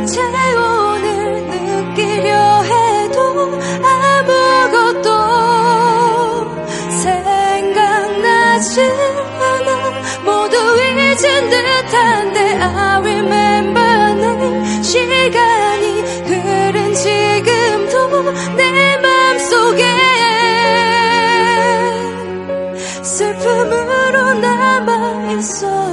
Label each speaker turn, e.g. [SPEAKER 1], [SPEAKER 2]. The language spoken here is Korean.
[SPEAKER 1] 체온을 느끼려 해도 아무것도 생각나지 않아. 모두 잊은 듯한데 I remember name. 시간이 흐른 지금도 내 맘속에 슬픔으로 남아있어.